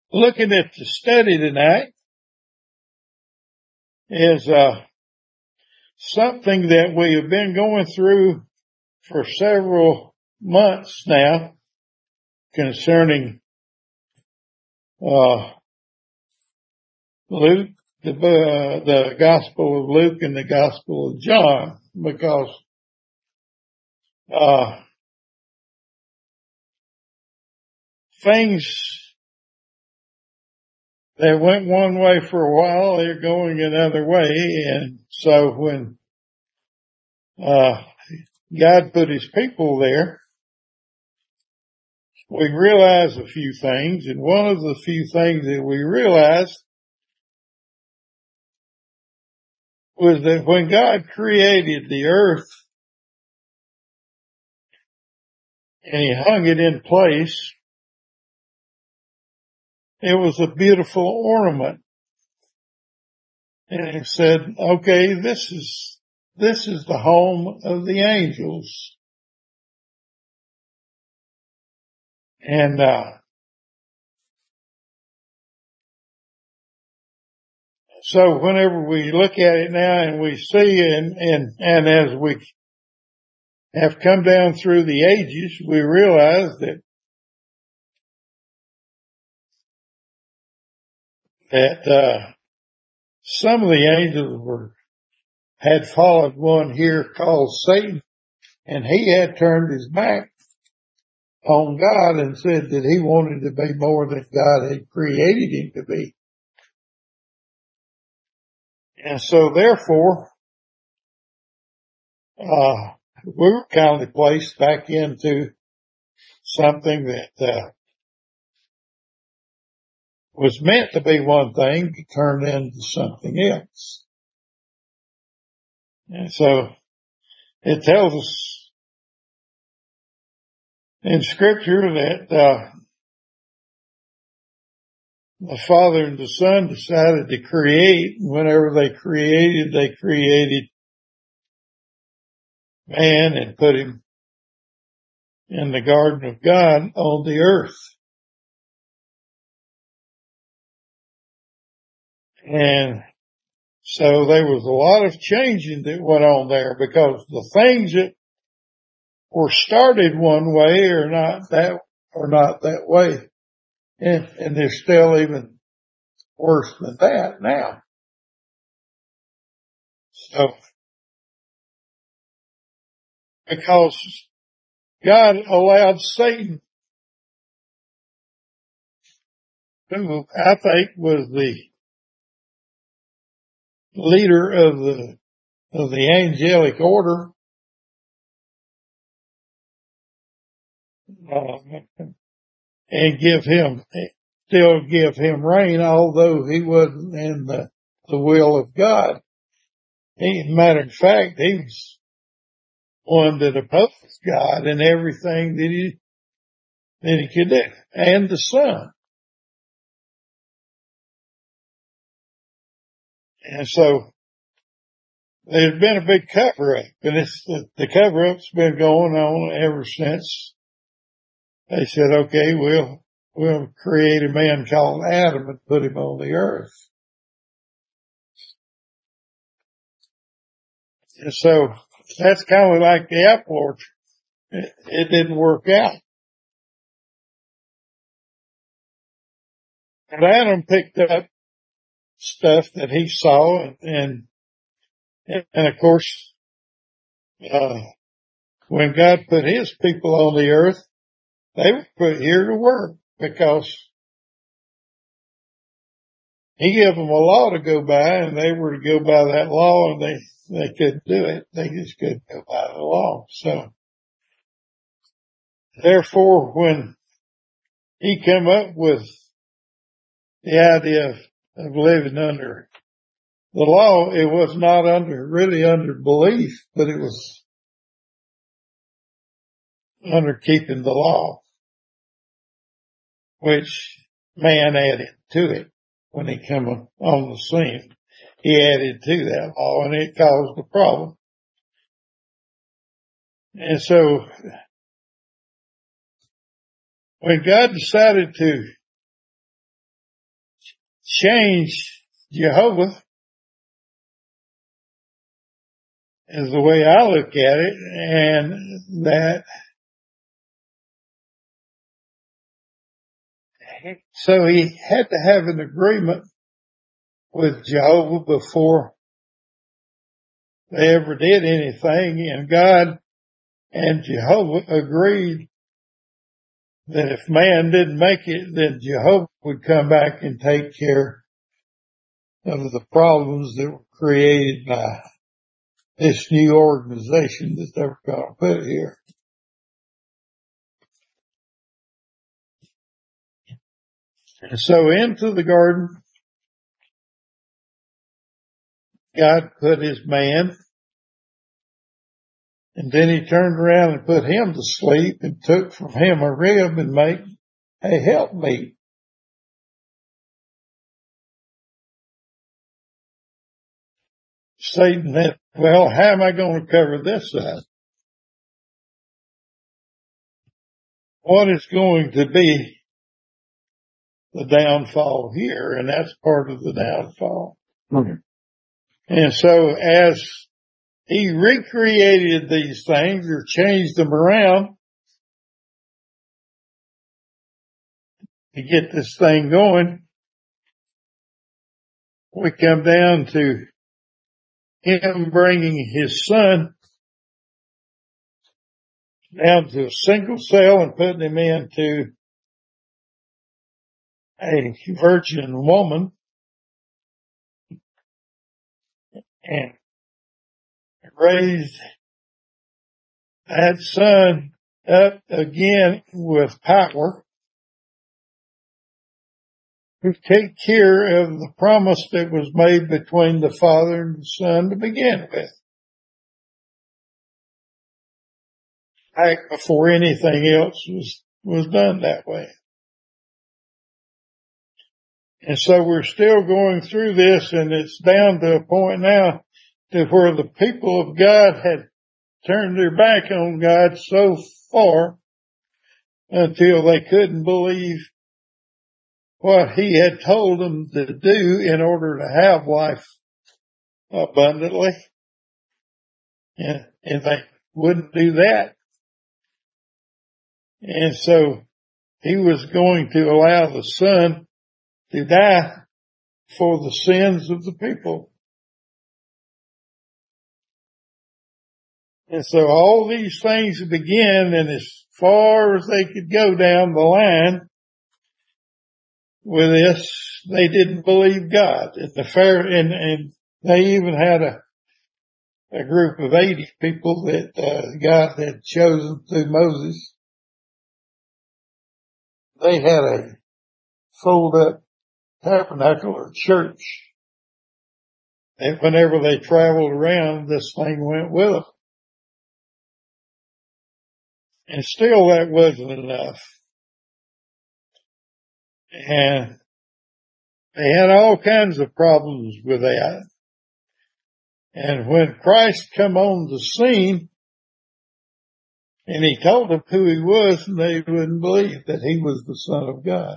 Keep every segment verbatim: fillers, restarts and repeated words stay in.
looking at the study tonight is uh, something that we have been going through for several months now concerning uh, Luke, the, uh, the Gospel of Luke and the Gospel of John, because uh, things that went one way for a while, they're going another way. And so when uh, God put his people there, we realized a few things. And one of the few things that we realized was that when God created the earth and he hung it in place, it was a beautiful ornament. And he said, okay, this is, this is the home of the angels. And, uh, so whenever we look at it now and we see and, and, and as we have come down through the ages, we realize that, that, uh, some of the angels were, had followed one here called Satan, and he had turned his back on God and said that he wanted to be more than God had created him to be. And so therefore, uh, we were kind of placed back into something that, uh, was meant to be one thing, turned into something else. And so it tells us in scripture that, uh, the Father and the Son decided to create. Whenever they created, they created man and put him in the garden of God on the earth. And so there was a lot of changing that went on there, because the things that were started one way are not that, are not that way. And, and they're still even worse than that now. So, because God allowed Satan, who I think was the leader of the, of the angelic order, uh, and give him, still give him reign, although he wasn't in the, the will of God. He, matter of fact, he was one that opposed God and everything that he, that he could do, and the Son. And so there's been a big cover up, and it's the, the cover up's been going on ever since they said, okay, we'll, we'll create a man called Adam and put him on the earth. And so that's kind of like the apple orchard. It, it didn't work out. And Adam picked up stuff that he saw, and, and, and of course, uh, when God put his people on the earth, they were put here to work, because he gave them a law to go by, and they were to go by that law, and they, they couldn't do it. They just couldn't go by the law. So therefore, when he came up with the idea of, of living under the law, it was not under, really under belief, but it was under keeping the law, which man added to it when he came on the scene. He added to that law, and it caused a problem. And so when God decided to change Jehovah is the way I look at it, and that so he had to have an agreement with Jehovah before they ever did anything, and God and Jehovah agreed that if man didn't make it, then Jehovah would come back and take care of the problems that were created by this new organization that they were going to put here. And so into the garden, God put his man, and then he turned around and put him to sleep and took from him a rib and made a helpmeet. Satan said, well, how am I going to cover this up? What is going to be the downfall here? And that's part of the downfall. Okay. And so as he recreated these things or changed them around to get this thing going, we come down to him bringing his son down to a single cell and putting him into a virgin woman and raised that son up again with power to take care of the promise that was made between the Father and the Son to begin with. Back before anything else was, was done that way. And so we're still going through this, and it's down to a point now to where the people of God had turned their back on God so far until they couldn't believe what he had told them to do in order to have life abundantly. And, and they wouldn't do that. And so he was going to allow the Son to die for the sins of the people. And so all these things began, and as far as they could go down the line with this, they didn't believe God. And the fair, and, and they even had a, a group of eighty people that uh, God had chosen through Moses. They had a fold up tabernacle or church. And whenever they traveled around, this thing went with them. And still that wasn't enough. And they had all kinds of problems with that. And when Christ come on the scene, and he told them who he was, and they wouldn't believe that he was the Son of God.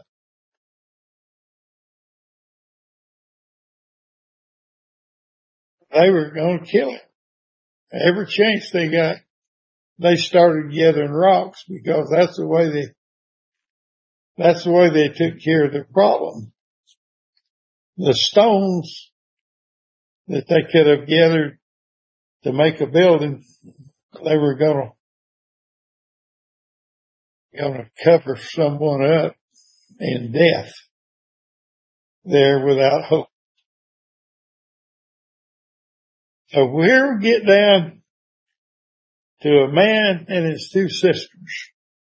They were going to kill him. Every chance they got, they started gathering rocks because that's the way they, that's the way they took care of their problem. The stones that they could have gathered to make a building, they were going to, going to cover someone up in death there without hope. So here we get down to a man and his two sisters.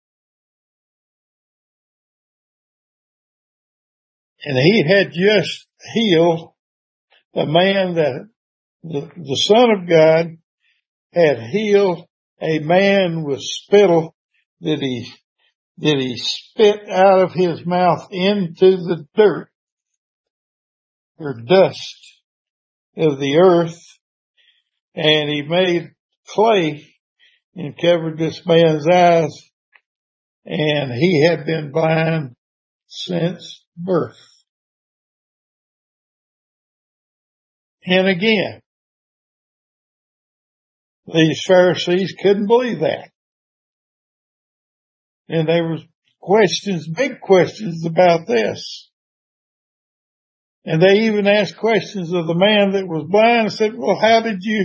And he had just healed a man that the, the Son of God had healed a man with spittle that he, that he spit out of his mouth into the dirt or dust of the earth. And he made clay and covered this man's eyes. And he had been blind since birth. And again, these Pharisees couldn't believe that. And there was questions, big questions about this. And they even asked questions of the man that was blind and said, well, how did you,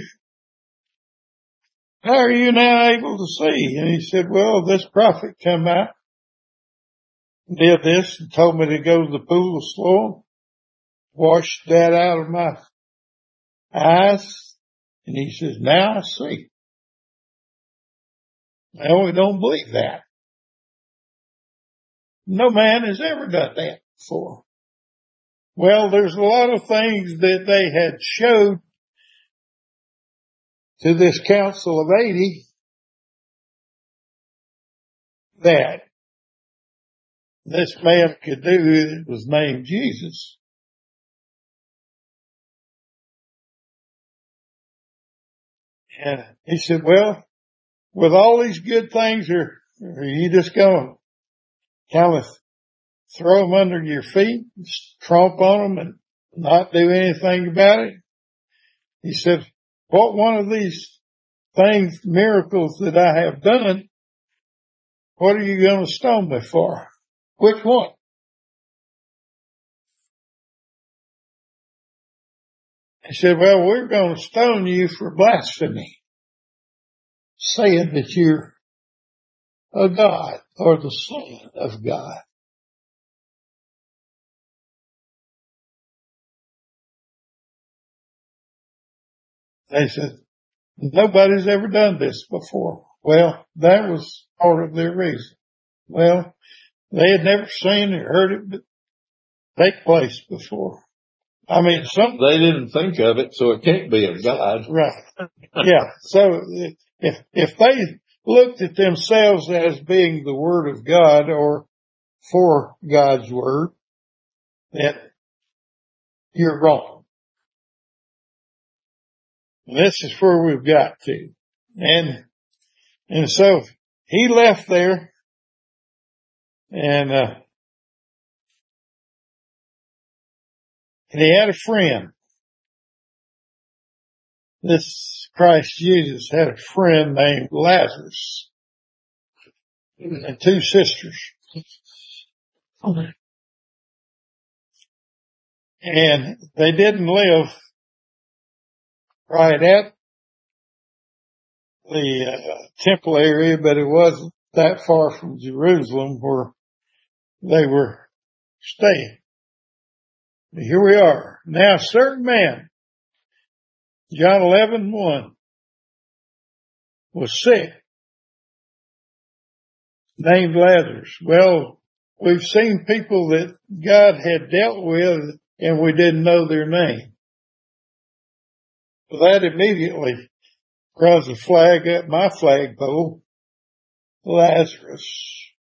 how are you now able to see? And he said, well, this prophet come out, did this and told me to go to the pool of Siloam, washed that out of my eyes. And he says, now I see. Now we don't believe that. No man has ever done that before. Well, there's a lot of things that they had showed to this Council of eighty that this man could do that was named Jesus. And he said, well, with all these good things, are, are you just going to kind of throw them under your feet, tromp on them and not do anything about it? He said, what one of these things, miracles that I have done, what are you going to stone me for? Which one? He said, well, we're going to stone you for blasphemy, saying that you're a God or the Son of God. They said, nobody's ever done this before. Well, that was part of their reason. Well, they had never seen or heard it take place before. I mean, some they didn't think of it, so it can't be of God. Right. Yeah. So if if they looked at themselves as being the Word of God or for God's Word, then you're wrong. And this is where we've got to. And and so he left there, and uh, and he had a friend. This Christ Jesus had a friend named Lazarus and two sisters. And they didn't live right at the uh, temple area, but it wasn't that far from Jerusalem where they were staying. But here we are. Now, a certain man, John eleven one, was sick, named Lazarus. Well, we've seen people that God had dealt with and we didn't know their name. So that immediately throws a flag up my flagpole, Lazarus.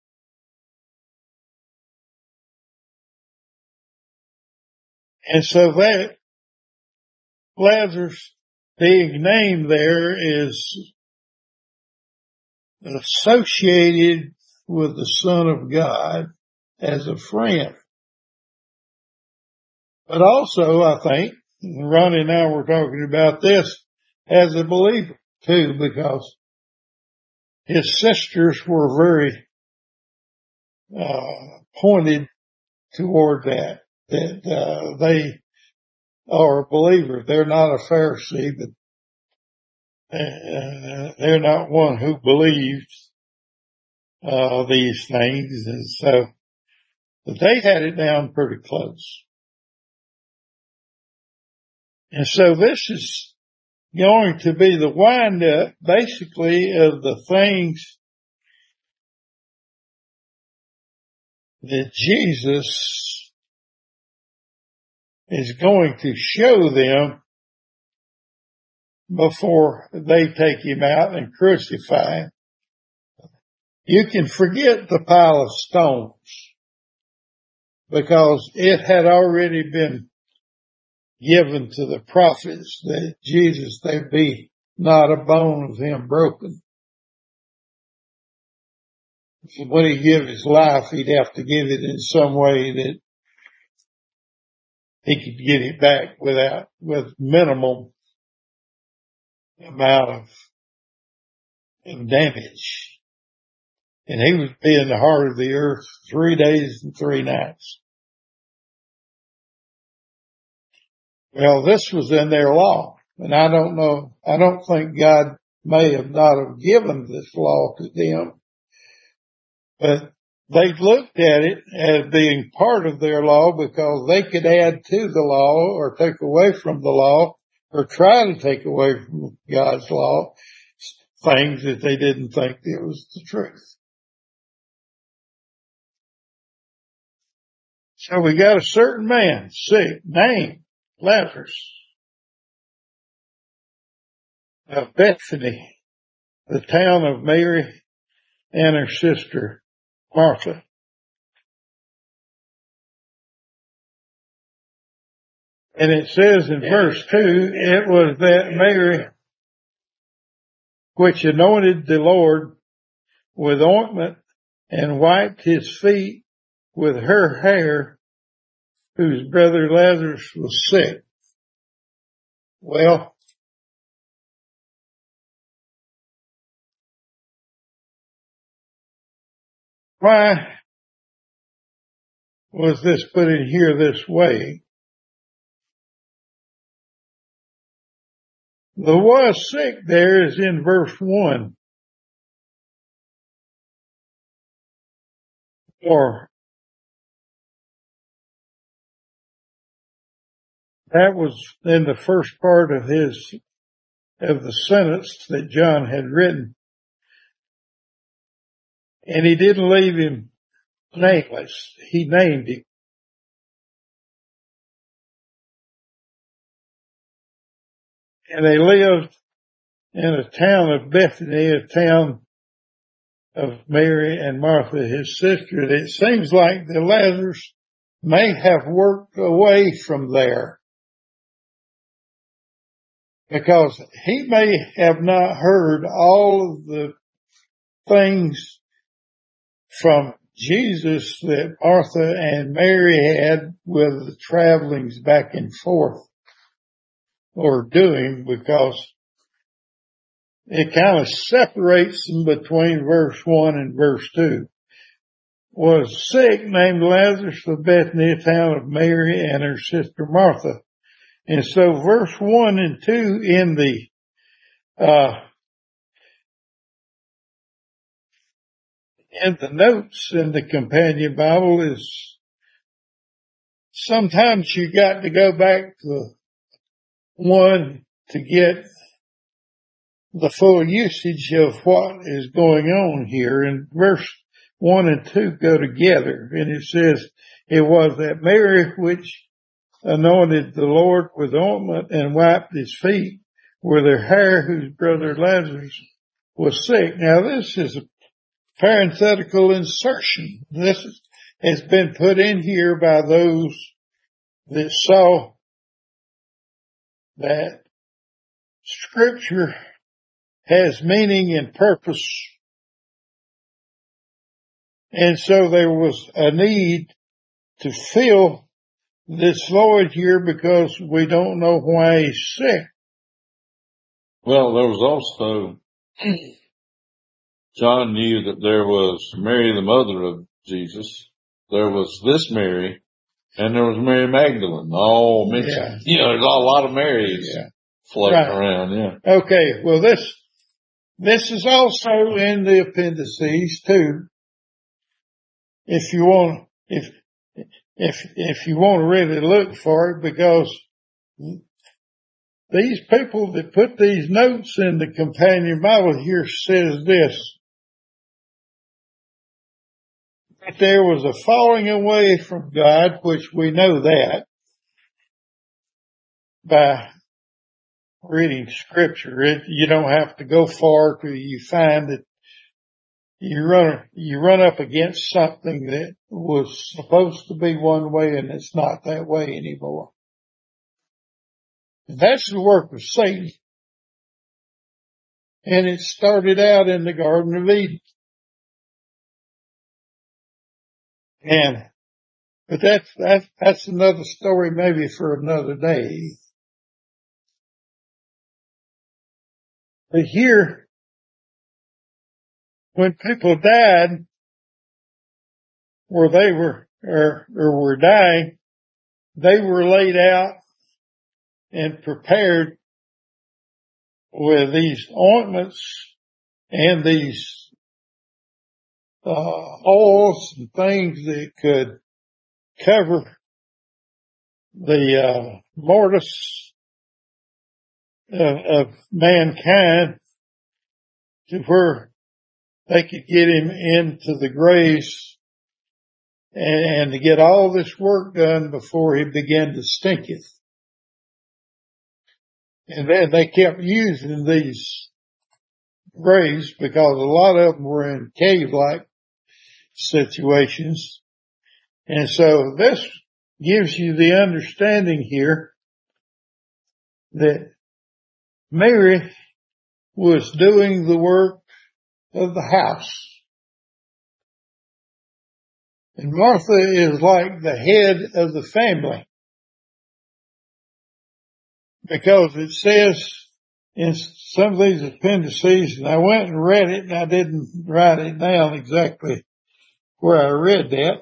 And so that Lazarus being named there is associated with the Son of God as a friend. But also, I think, Ronnie and I were talking about this, as a believer too, because his sisters were very uh, pointed toward that, that uh, they are a believer. They're not a Pharisee, but uh, they're not one who believes uh, these things. And so, but they had it down pretty close. And so this is going to be the wind up, basically, of the things that Jesus is going to show them before they take him out and crucify him. You can forget the pile of stones because it had already been given to the prophets that Jesus, there'd be not a bone of him broken. When he give his life, he'd have to give it in some way that he could get it back without, with minimal amount of, of damage. And he would be in the heart of the earth three days and three nights. Well, this was in their law. And I don't know, I don't think God may have not have given this law to them, but they looked at it as being part of their law because they could add to the law or take away from the law or try to take away from God's law things that they didn't think it was the truth. So we got a certain man sick, named Lazarus of Bethany, the town of Mary and her sister Martha. And it says in verse two, it was that Mary which anointed the Lord with ointment and wiped his feet with her hair, whose brother Lazarus was sick. Well, why was this put in here this way? The was sick there is in verse one. Or that was in the first part of his, of the sentence that John had written. And he didn't leave him nameless. He named him. And they lived in a town of Bethany, a town of Mary and Martha, his sister. And it seems like the Lazarus may have worked away from there because he may have not heard all of the things from Jesus that Martha and Mary had with the travelings back and forth or doing, because it kind of separates them between verse one and verse two. Was sick, named Lazarus of Bethany, a town of Mary and her sister Martha. And so verse one and two in the, uh, in the notes in the companion Bible is, sometimes you got to go back to one to get the full usage of what is going on here. And verse one and two go together. And it says, it was that Mary which anointed the Lord with ointment and wiped his feet with her hair, whose brother Lazarus was sick. Now this is a parenthetical insertion. This has been put in here by those that saw that Scripture has meaning and purpose. And so there was a need to fill this void here because we don't know why he's sick. Well, there was also, John knew that there was Mary, the mother of Jesus. There was this Mary, and there was Mary Magdalene. All mentioned. Yeah. You know, there's a lot of Marys yeah. floating right. around. Yeah. Okay. Well, this this is also in the appendices too. If you want, if if if you want to really look for it, because these people that put these notes in the companion Bible here says this: that there was a falling away from God, which we know that by reading Scripture. It, you don't have to go far till you find that you run you run up against something that was supposed to be one way and it's not that way anymore. And that's the work of Satan. And it started out in the Garden of Eden. And But that's, that's, that's another story maybe for another day. But here, when people died, or they were, or, or were dying, they were laid out and prepared with these ointments and these uh, oils and things that could cover the uh, mortis of, of mankind to where they could get him into the graves and, and to get all this work done before he began to stinketh. And then they kept using these graves because a lot of them were in cave-like situations. And so this gives you the understanding here that Mary was doing the work of the house. And Martha is like the head of the family, because it says in some of these appendices, and I went and read it and I didn't write it down exactly where I read that.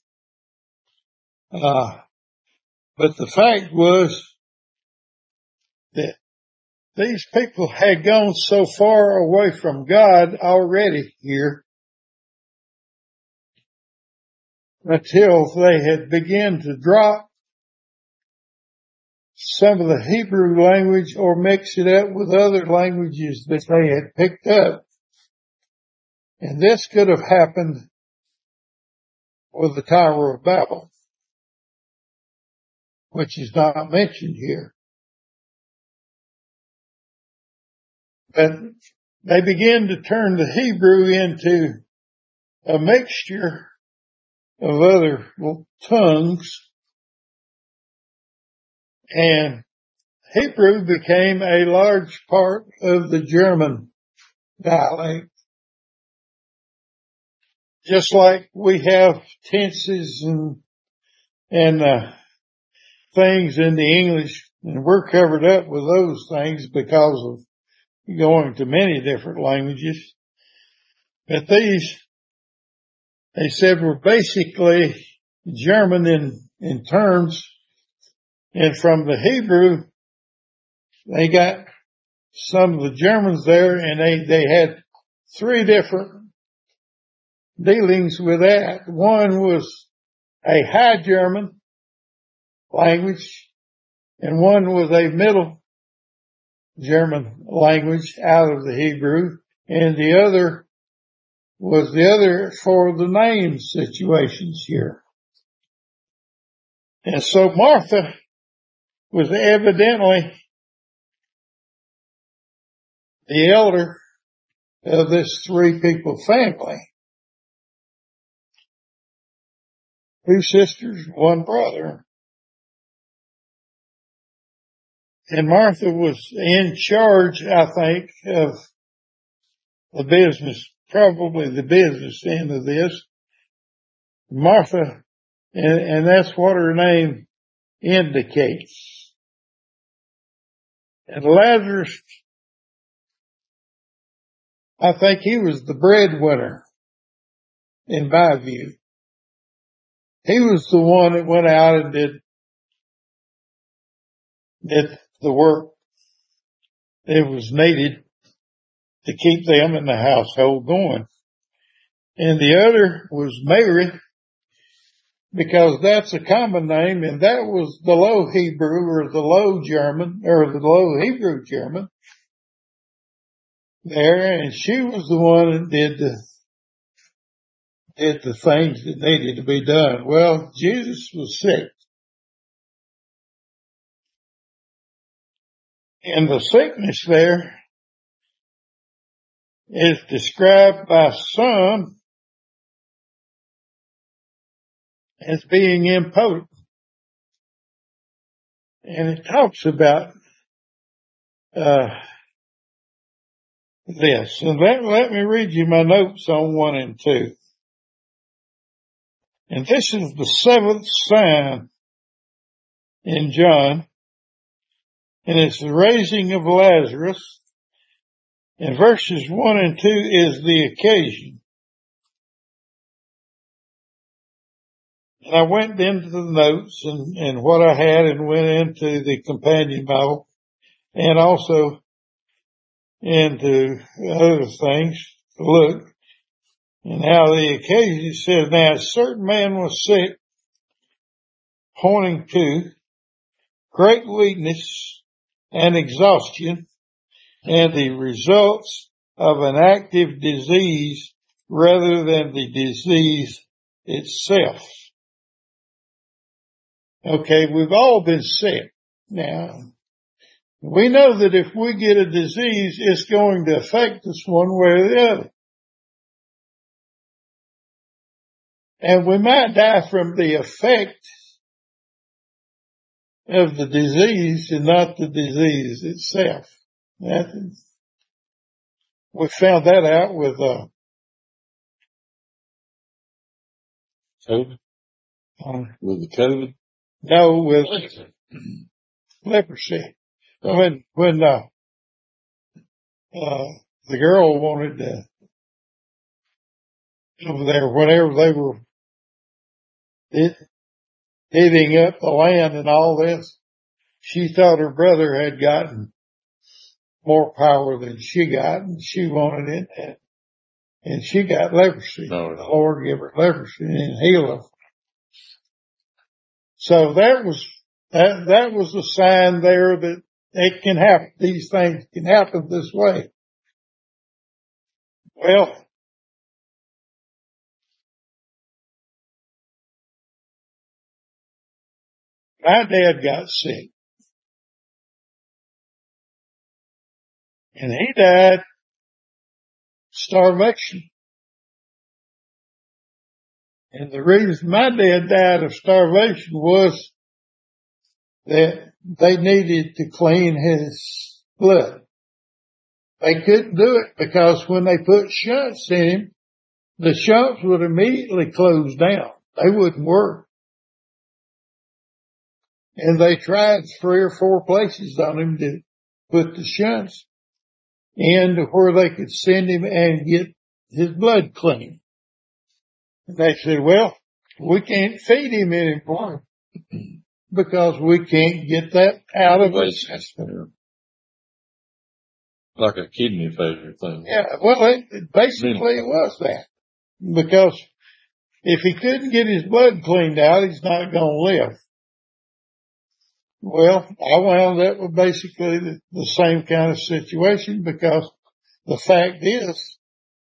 Uh, but the fact was that these people had gone so far away from God already here until they had begun to drop some of the Hebrew language or mix it up with other languages that they had picked up. And this could have happened with the Tower of Babel, which is not mentioned here. But they began to turn the Hebrew into a mixture of other tongues, and Hebrew became a large part of the German dialect. Just like we have tenses and, and, uh, things in the English, and we're covered up with those things because of going to many different languages. But these, they said, were basically German in, in terms, and from the Hebrew, they got some of the Germans there, and they, they had three different dealings with that. One was a High German language, and one was a Middle German language out of the Hebrew, and the other was the other for the name situations here. And so Martha was evidently the elder of this three people family. Two sisters, one brother. And Martha was in charge, I think, of the business, probably the business end of this. Martha, and, and that's what her name indicates. And Lazarus, I think he was the breadwinner, in my view. He was the one that went out and did, did the work that was needed to keep them in the household going. And the other was Mary, because that's a common name, and that was the Low Hebrew or the Low German or the Low Hebrew German there, and she was the one that did the did the things that needed to be done. Well, Jesus was sick, and the sickness there is described by some as being impotent, and it talks about uh this. And let, let me read you my notes on one and two. And this is the seventh sign in John, and it's the raising of Lazarus. And verses one and two is the occasion. And I went into the notes and, and what I had and went into the companion Bible and also into other things to look. And how the occasion says, now a certain man was sick, pointing to great weakness and exhaustion and the results of an active disease rather than the disease itself. Okay, we've all been sick. Now, we know that if we get a disease, it's going to affect us one way or the other. And we might die from the effect of the disease and not the disease itself. That is, we found that out with uh, COVID? Um, with the COVID? No, with leprosy. When, when, uh, uh, the girl wanted to, over there, whenever they were eating up the land and all this, she thought her brother had gotten more power than she got, and she wanted it, and, and she got leprosy. No, no. The Lord gave her leprosy and healed her. So that was, that, that was a sign there that it can happen. These things can happen this way. Well, my dad got sick. And he died starvation. And the reason my dad died of starvation was that they needed to clean his blood. They couldn't do it because when they put shunts in him, the shunts would immediately close down. They wouldn't work. And they tried three or four places on him to put the shunts in to where they could send him and get his blood clean. And they said, well, we can't feed him anymore because we can't get that out of his system. Like a kidney failure thing. Yeah, well, it, basically it was that. Because if he couldn't get his blood cleaned out, he's not going to live. Well, I wound up with basically the, the same kind of situation because the fact is,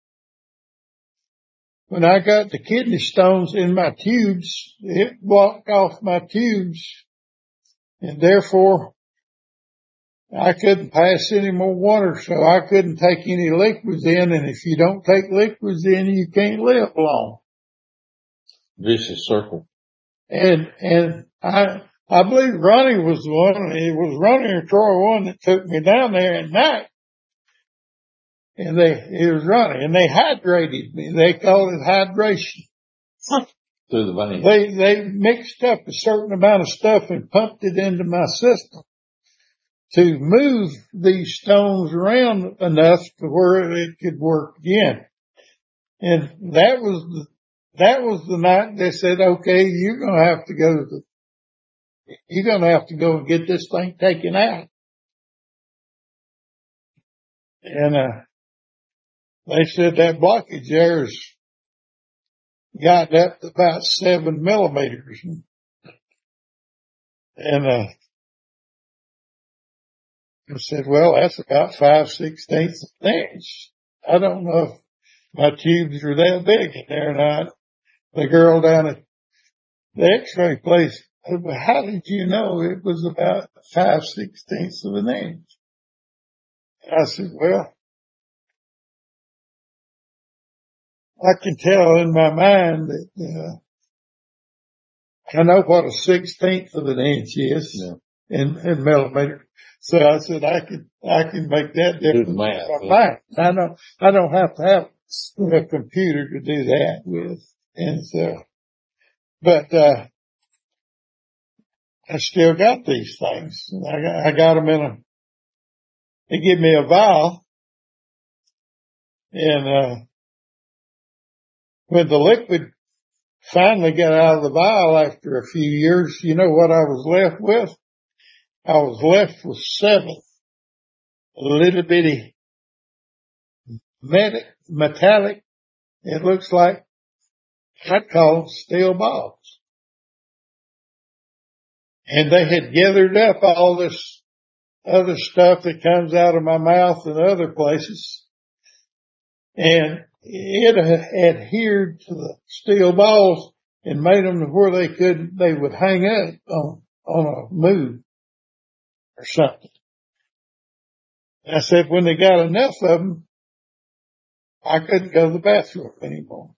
when I got the kidney stones in my tubes, it blocked off my tubes, and therefore I couldn't pass any more water, so I couldn't take any liquids in, and if you don't take liquids in, you can't live long. Vicious circle. And, and I, I believe Ronnie was the one, it was Ronnie or Troy one that took me down there at night. And they, it was Ronnie, and they hydrated me. They called it hydration. Through the vein. They, they mixed up a certain amount of stuff and pumped it into my system to move these stones around enough to where it could work again. And that was the, that was the night they said, okay, you're going to have to go to the, you're going to have to go and get this thing taken out. And, uh, they said that blockage there's got up to about seven millimeters. And, uh, I said, well, that's about five sixteenths of an inch. I don't know if my tubes are that big in there or not. The girl down at the x-ray place said, well, how did you know it was about five sixteenths of an inch? And I said, well, I can tell in my mind that, uh, I know what a sixteenth of an inch is yeah. in, in millimeters. So I said, I can, I can make that difference. Math, in my mind. I don't, I don't have to have a computer to do that with. And so but, uh, I still got these things. I got, I got them in a, they give me a vial, and, uh, when the liquid finally got out of the vial after a few years, you know what I was left with? I was left with seven little bitty metallic, it looks like, I'd call them steel balls. And they had gathered up all this other stuff that comes out of my mouth and other places. And it adhered to the steel balls and made them to where they could, they would hang up on, on a move or something. I said when they got enough of them, I couldn't go to the bathroom anymore.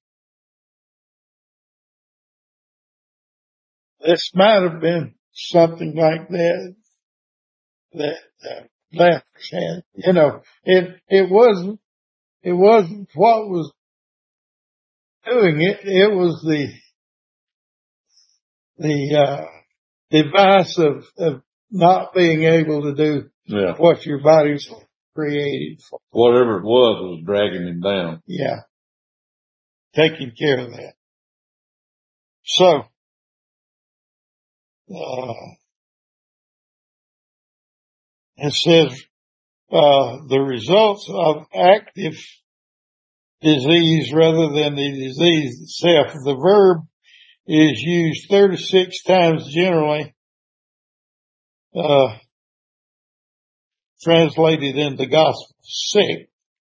This might have been something like that, that, uh, Lazarus had. You know, it, it wasn't, it wasn't what was doing it. It was the, the, uh, device of, of not being able to do yeah. what your body's created for. Whatever it was was dragging him down. Yeah. Taking care of that. So, uh, it says, uh, the results of active disease rather than the disease itself. The verb is used thirty-six times generally, uh, translated into gospel, sick.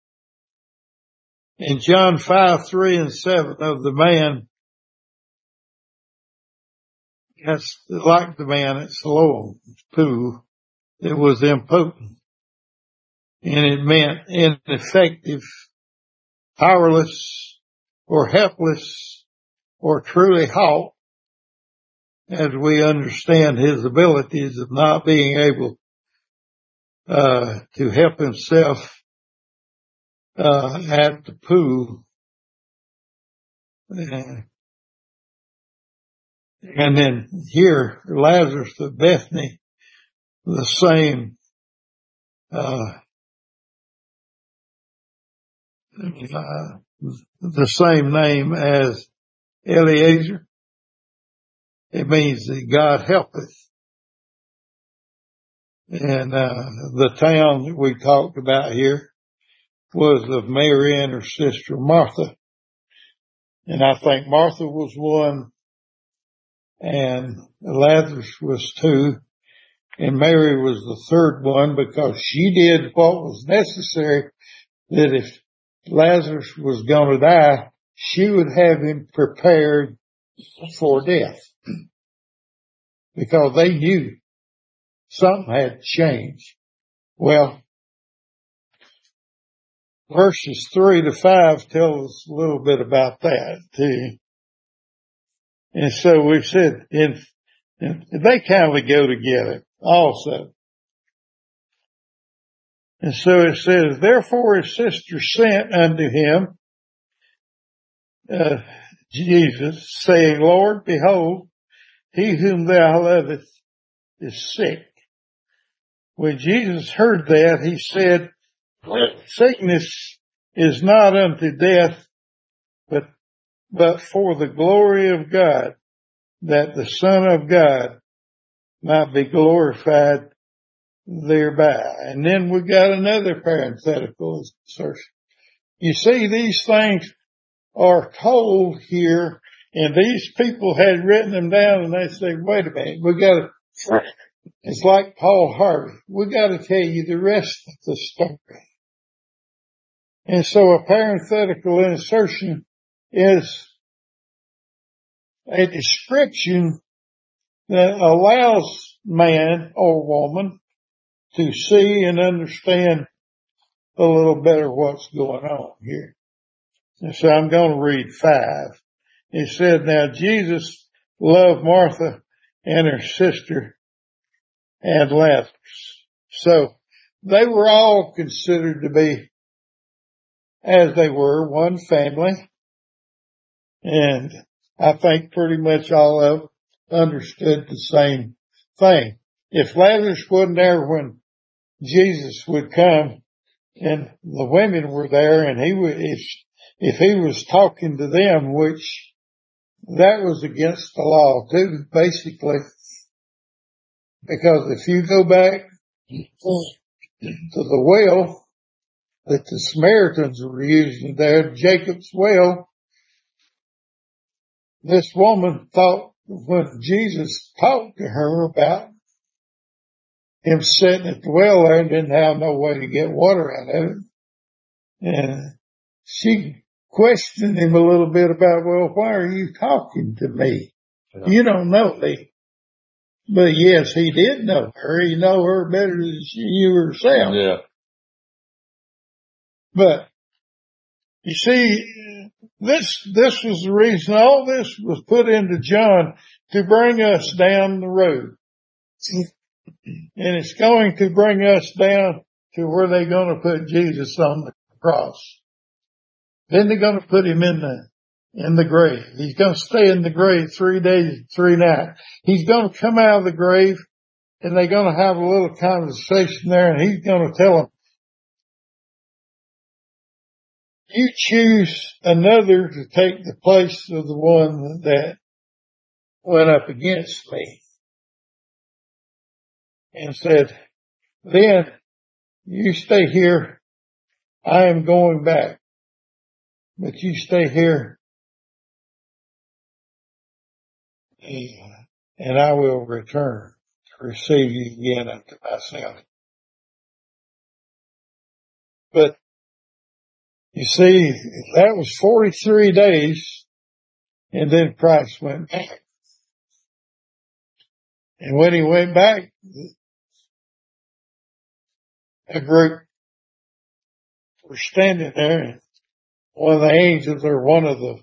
In John five, three and seven of the man, that's like the man at Siloam pool, it was impotent. And it meant ineffective, powerless, or helpless, or truly halt, as we understand his abilities of not being able uh to help himself uh at the pool. And, and then here, Lazarus of Bethany, the same uh, uh the same name as Eliezer. It means that God helpeth. And uh the town that we talked about here was of Mary and her sister Martha. And I think Martha was one and Lazarus was two and Mary was the third one because she did what was necessary, that if Lazarus was going to die, she would have him prepared for death because they knew something had changed. Well, verses three to five tell us a little bit about that too. And so we said, and, and they kind of go together also. And so it says, therefore his sister sent unto him, uh, Jesus, saying, Lord, behold, he whom thou lovest is sick. When Jesus heard that, he said, sickness is not unto death, but, but for the glory of God, that the Son of God might be glorified thereby. And then we got another parenthetical insertion. You see, these things are told here, and these people had written them down, and they say, wait a minute, we got to, it's like Paul Harvey, we got to tell you the rest of the story. And so a parenthetical insertion is a description that allows man or woman to see and understand a little better what's going on here. And so I'm going to read five. It said, now Jesus loved Martha and her sister and Lazarus. So they were all considered to be, as they were, one family. And I think pretty much all of them understood the same thing. If Lazarus wasn't there when Jesus would come and the women were there and he would, if, if he was talking to them, which that was against the law too, basically, because if you go back to the well that the Samaritans were using there, Jacob's well, this woman thought when Jesus talked to her about him sitting at the well there and didn't have no way to get water out of it, and she questioned him a little bit about, well, why are you talking to me? Yeah. You don't know me. But yes, he did know her. He know her better than she knew herself. Yeah. But you see, this, this was the reason all this was put into John, to bring us down the road. And it's going to bring us down to where they're going to put Jesus on the cross. Then they're going to put him in the, in the grave. He's going to stay in the grave three days, three nights. He's going to come out of the grave and they're going to have a little conversation there and he's going to tell them, you choose another to take the place of the one that went up against me. And said, then you stay here. I am going back, but you stay here and I will return to receive you again unto myself. But you see, that was forty-three days and then Christ went back. And when he went back, a group were standing there and one of the angels or one of the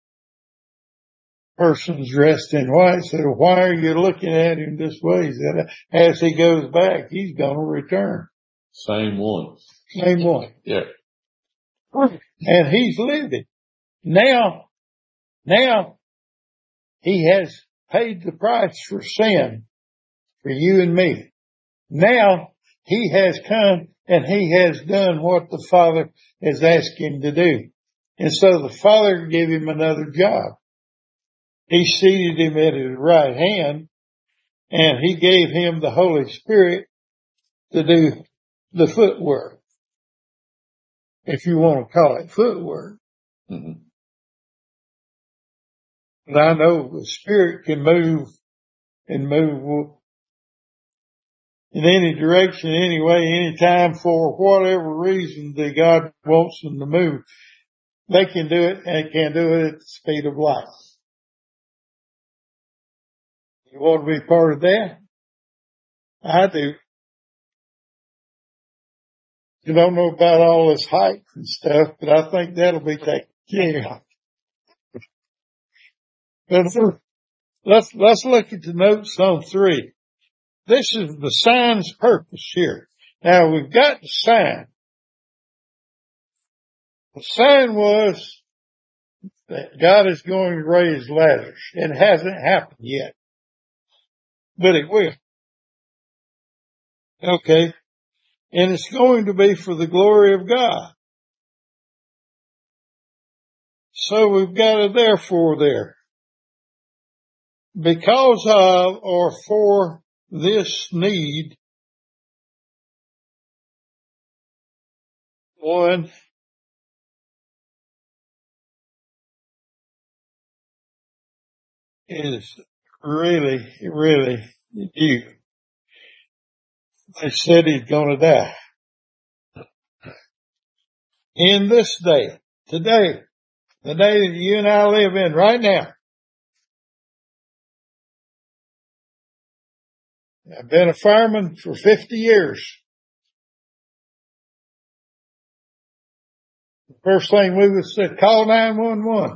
persons dressed in white said, why are you looking at him this way? He said, as he goes back, he's going to return. Same one. Same one. Yeah. And he's living. Now, now he has paid the price for sin for you and me. Now he has come and he has done what the Father has asked him to do. And so the Father gave him another job. He seated him at his right hand and he gave him the Holy Spirit to do the footwork, if you want to call it footwork. Mm-hmm. And I know the Spirit can move and move in any direction, anyway, anytime, for whatever reason that God wants them to move. They can do it and can do it at the speed of light. You want to be part of that? I do. You don't know about all this height and stuff, but I think that'll be taken care of. But let's, let's look at the notes on three. This is the sign's purpose here. Now we've got the sign. The sign was that God is going to raise Lazarus. It hasn't happened yet, but it will. Okay. And it's going to be for the glory of God. So we've got a therefore there. Because of or for this need, one is really, really due. They said he's going to die. In this day, today, the day that you and I live in right now, I've been a fireman for fifty years. The first thing we would say, call nine one one.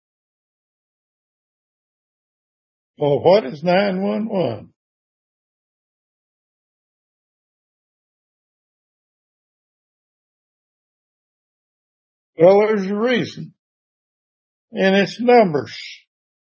Well, what is nine one one? Well, there's a reason. And it's numbers.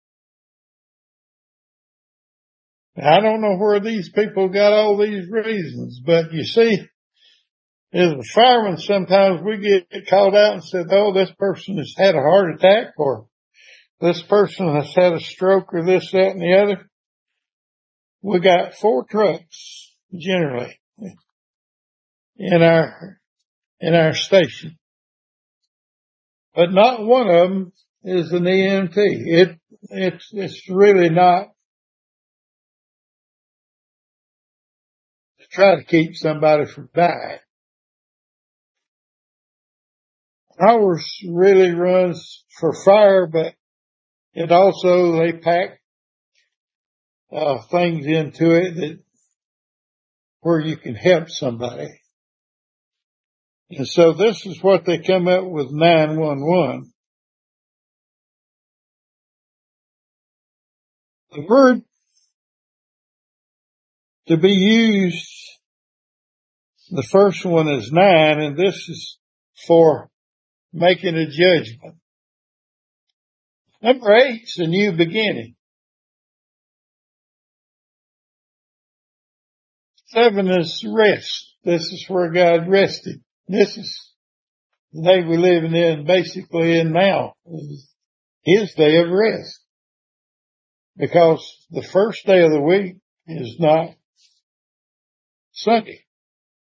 I don't know where these people got all these reasons, but you see, as a fireman, sometimes we get called out and said, oh, this person has had a heart attack, or this person has had a stroke, or this, that, and the other. We got four trucks, generally, in our, in our station. But not one of them is an E M T. It, it's, it's really not to try to keep somebody from dying. Ours really runs for fire, but it also, they pack, uh, things into it that, where you can help somebody. And so this is what they come up with nine one one. The word to be used, the first one is nine, and this is for making a judgment. Number eight's a new beginning. Seven is rest. This is where God rested. This is the day we're living in, basically in now, His day of rest. Because the first day of the week is not Sunday.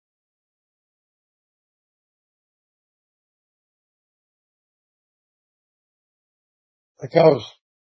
Because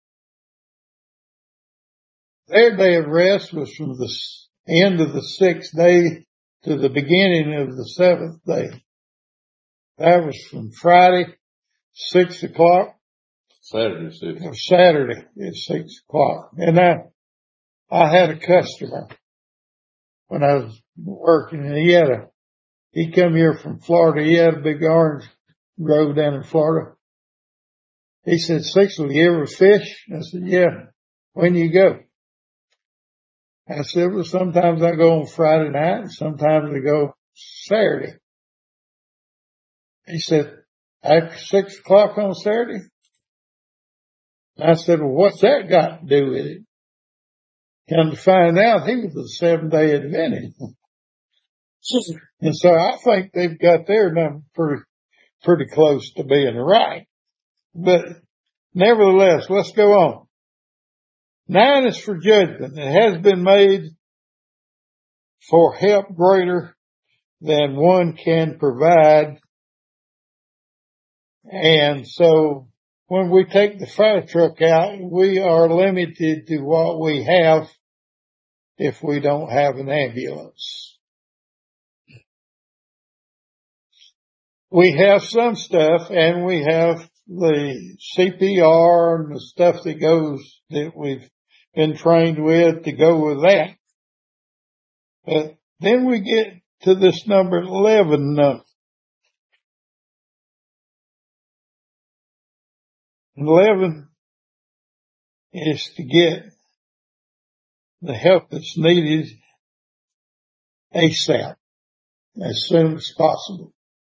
their day of rest was from the end of the sixth day to the beginning of the seventh day. That was from Friday, six o'clock. Saturday, six. Or Saturday at six o'clock. And I, I had a customer when I was working, and he had a, he come here from Florida. He had a big orange grove down in Florida. He said, Cecil, you ever fish? I said, yeah. When you go? I said, well, sometimes I go on Friday night and sometimes I go Saturday. He said, after six o'clock on Saturday? I said, well, what's that got to do with it? Come to find out, he was a seven day Adventist. And so I think they've got their number pretty, pretty close to being right. But nevertheless, let's go on. Nine is for judgment. It has been made for help greater than one can provide. And so when we take the fire truck out, we are limited to what we have if we don't have an ambulance. We have some stuff, and we have the C P R and the stuff that goes, that we've been trained with to go with that. But then we get to this number eleven number. eleven is to get the help that's needed ASAP, as soon as possible.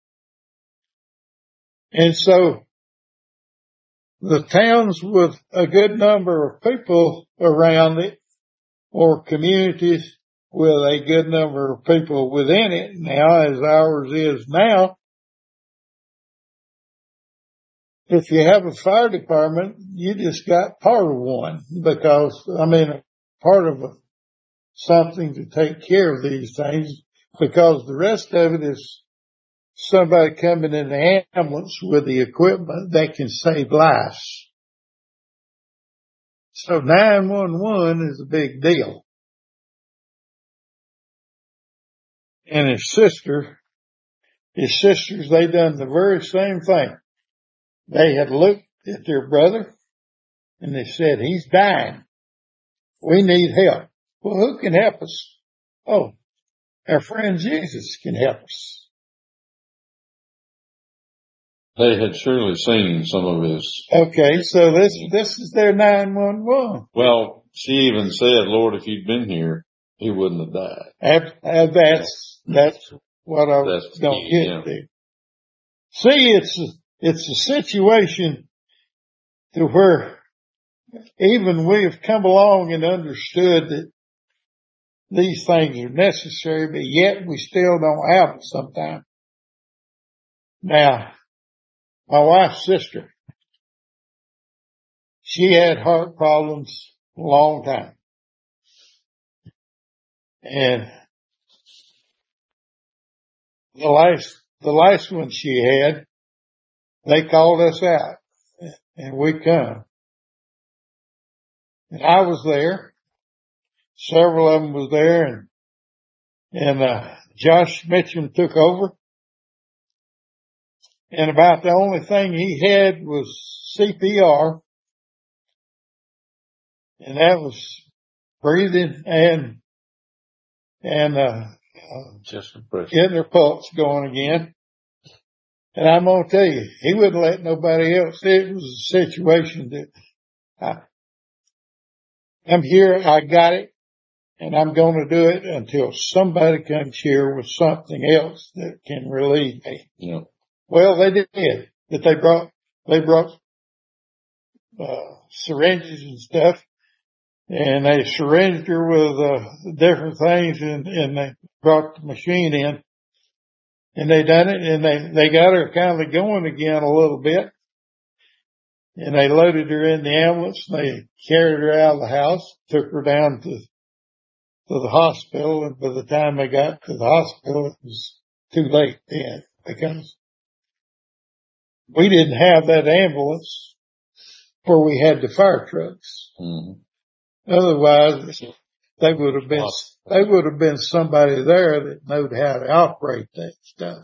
And so the towns with a good number of people around it, or communities with a good number of people within it now, as ours is now, if you have a fire department, you just got part of one, because, I mean, part of a, something to take care of these things, because the rest of it is somebody coming in the ambulance with the equipment that can save lives. So nine one one is a big deal. And his sister, his sisters, they done the very same thing. They had looked at their brother and they said, he's dying. We need help. Well, who can help us? Oh, our friend Jesus can help us. They had surely seen some of his. Okay, so this, this is their nine one one. Well, she even said, Lord, if you'd been here, he wouldn't have died. And, and that's, that's what I was going to get yeah. to. See, it's, it's a situation to where even we have come along and understood that these things are necessary, but yet we still don't have them sometimes. Now, my wife's sister, she had heart problems a long time. And the last, the last one she had, they called us out and we come. And I was there. Several of them was there, and, and, uh, Josh Mitchum took over. And about the only thing he had was C P R. And that was breathing and, and, uh, Just pressure. getting their pulse going again. And I'm going to tell you, he wouldn't let nobody else. It was a situation that I, I'm here, I got it, and I'm going to do it until somebody comes here with something else that can relieve me. Yeah. Well, they did, but they brought, they brought, uh, syringes and stuff, and they syringed her with, uh, different things, and, and they brought the machine in, and they done it, and they, they got her kind of going again a little bit, and they loaded her in the ambulance, and they carried her out of the house, took her down to, to the hospital, and by the time they got to the hospital, it was too late then, because we didn't have that ambulance where we had the fire trucks. Mm-hmm. Otherwise, they would have been, they would have been somebody there that knowed how to operate that stuff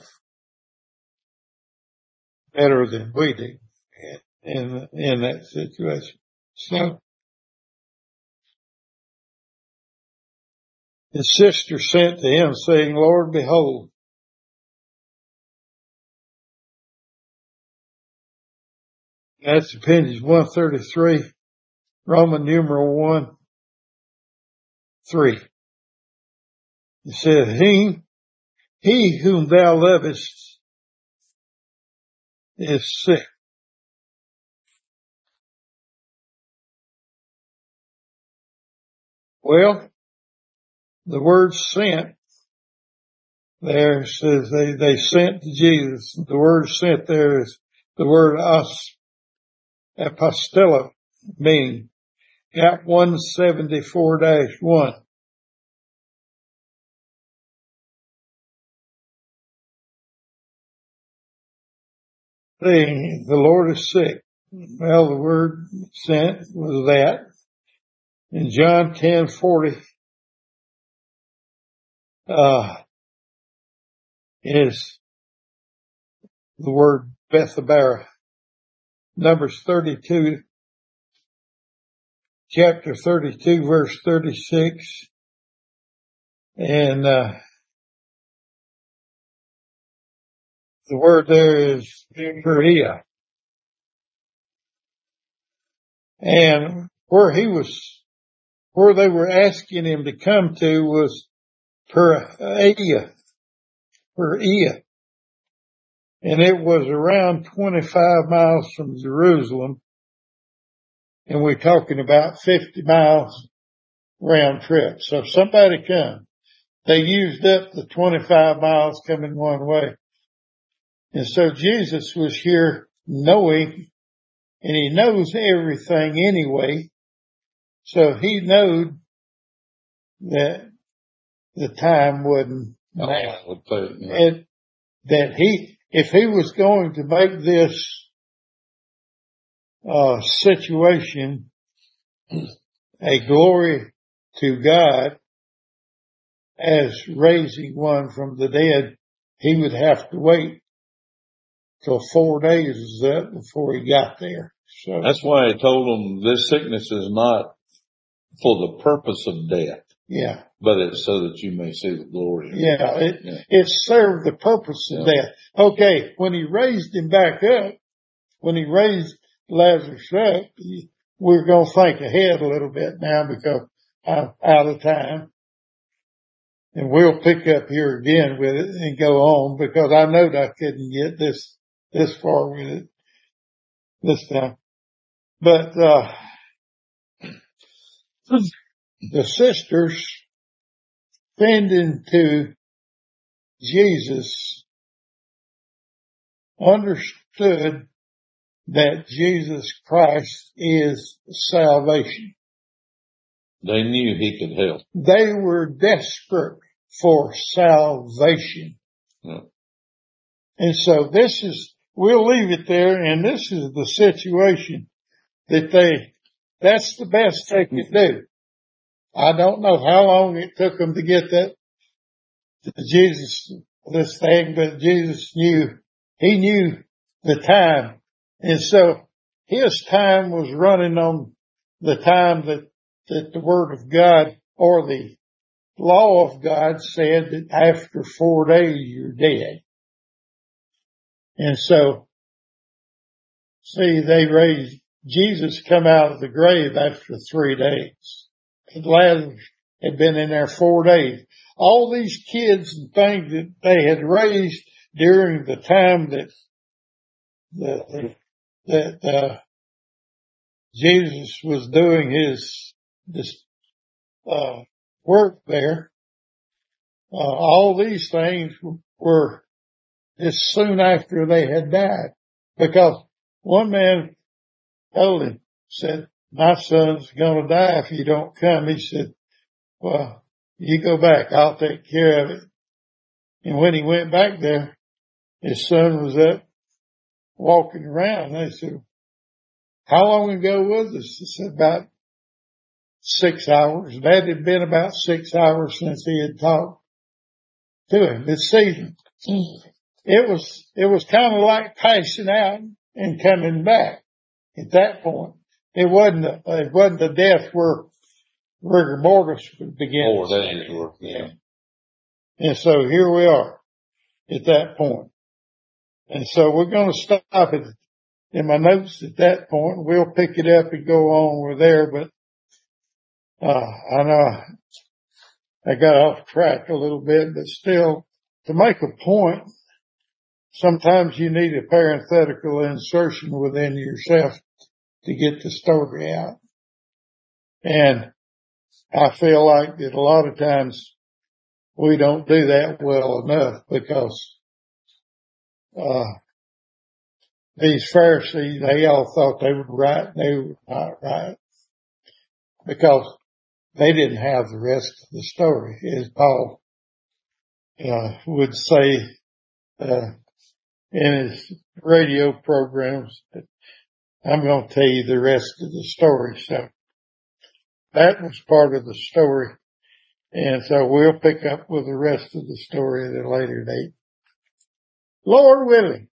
better than we do in, in that situation. So his sister sent to him saying, Lord, behold, that's Appendix one thirty-three, Roman numeral one, three. It said, he, he whom thou lovest is sick. Well, the word sent there says they, they sent to Jesus. The word sent there is the word os, apostello, meaning Got one seventy-four dash one. Saying the Lord is sick. Well, the word sent was that. In John ten forty, uh, is the word Bethabara. Numbers thirty-two, chapter thirty-two, verse thirty-six. And, uh, the word there is Perea. And where he was, where they were asking him to come to was Perea, Perea. And it was around twenty-five miles from Jerusalem. And we're talking about fifty miles round trip. So if somebody come, they used up the twenty-five miles coming one way. And so Jesus was here knowing, and he knows everything anyway. So he knew that the time wasn't now. And that he, if he was going to make this uh situation a glory to God as raising one from the dead, he would have to wait till four days is up before he got there. So that's why he told them this sickness is not for the purpose of death. Yeah. But it's so that you may see the glory. Yeah. It, yeah. it served the purpose of yeah. death. Okay. When he raised him back up, when he raised Lazarus up, he, we're going to think ahead a little bit now because I'm out of time. And we'll pick up here again with it and go on because I know that I couldn't get this, this far with it this time. But, uh, the sisters defending to Jesus understood that Jesus Christ is salvation. They knew he could help. They were desperate for salvation. Yeah. And so this is, we'll leave it there, and this is the situation that they, that's the best they could do. I don't know how long it took them to get that, to Jesus, this thing, but Jesus knew, he knew the time. And so his time was running on the time that, that the Word of God or the law of God said that after four days you're dead. And so, see, they raised, Jesus come out of the grave after three days. And Lazarus had been in there four days. All these kids and things that they had raised during the time that, that, that, uh, Jesus was doing his, this, uh, work there, uh, all these things were just soon after they had died. Because one man told him, said, my son's gonna die if you don't come. He said, well, you go back, I'll take care of it. And when he went back there, his son was up walking around. They said, how long ago was this? He said, about six hours. That had been about six hours since he had talked to him this season. It was, it was kind of like passing out and coming back at that point. It wasn't, a, it wasn't a death where rigor mortis would begin. Four days worth, yeah. And so here we are at that point. And so we're going to stop it in my notes at that point. We'll pick it up and go on with there, but, uh, I know I got off track a little bit, but still to make a point, sometimes you need a parenthetical insertion within yourself to get the story out. And I feel like that a lot of times we don't do that well enough because, uh, these Pharisees, they all thought they were right. They were not right because they didn't have the rest of the story, as Paul, uh, would say, uh, in his radio programs. I'm going to tell you the rest of the story. So that was part of the story. And so we'll pick up with the rest of the story at a later date. Lord willing.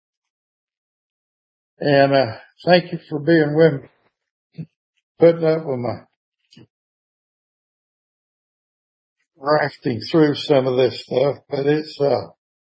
And, uh, thank you for being with me, putting up with my rafting through some of this stuff, but it's, uh,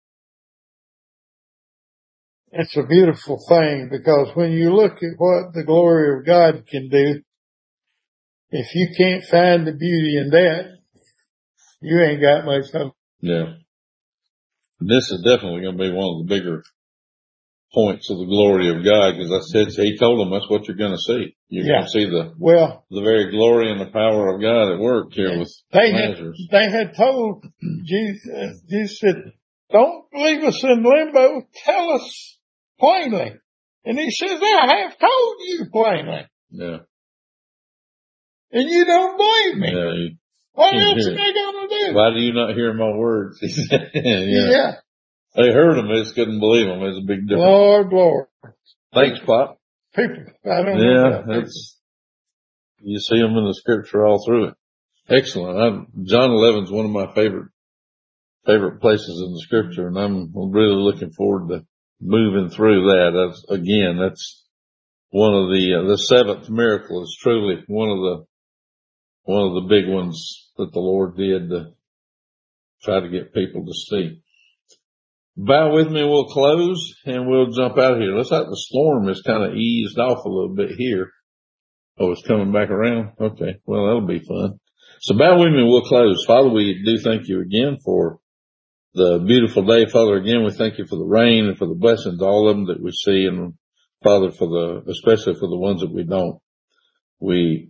it's a beautiful thing because when you look at what the glory of God can do, if you can't find the beauty in that, you ain't got much hope. Yeah. This is definitely going to be one of the bigger points of the glory of God because I said, he told them that's what you're going to see. You're yeah. going to see the, well, the very glory and the power of God at work here with they Lazarus. Had, they had told Jesus, Jesus said, don't leave us in limbo. Tell us plainly. And he says, I have told you plainly. Yeah. And you don't believe me. Yeah, you what else am I going to do? Why do you not hear my words? yeah. yeah. They heard them, they just couldn't believe them. There's a big difference. Lord, Lord. Thanks, Pop. People, I don't yeah, know. Yeah, that's, you see them in the scripture all through it. Excellent. I'm, John eleven is one of my favorite, favorite places in the scripture, and I'm really looking forward to moving through that. That's, again, that's one of the, uh, the seventh miracle is truly one of the, one of the big ones that the Lord did to try to get people to see. Bow with me, we'll close, and we'll jump out of here. Looks like the storm has kind of eased off a little bit here. Oh, it's coming back around? Okay, well, that'll be fun. So bow with me, we'll close. Father, we do thank you again for the beautiful day. Father, again, we thank you for the rain and for the blessings, all of them that we see, and Father, for the, especially for the ones that we don't. We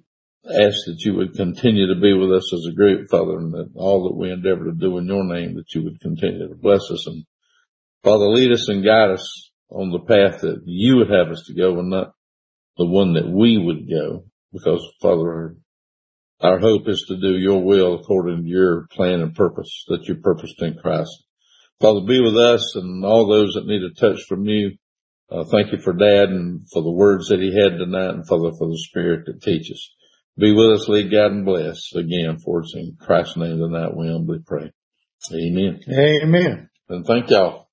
ask that you would continue to be with us as a group, Father, and that all that we endeavor to do in your name, that you would continue to bless us. And Father, lead us and guide us on the path that you would have us to go and not the one that we would go. Because, Father, our hope is to do your will according to your plan and purpose that you purposed in Christ. Father, be with us and all those that need a touch from you. Uh, thank you for Dad and for the words that he had tonight, and Father, for the Spirit that teaches. Be with us, lead, guide, and bless again, for it's in Christ's name tonight we humbly pray. Amen. Amen. And thank y'all.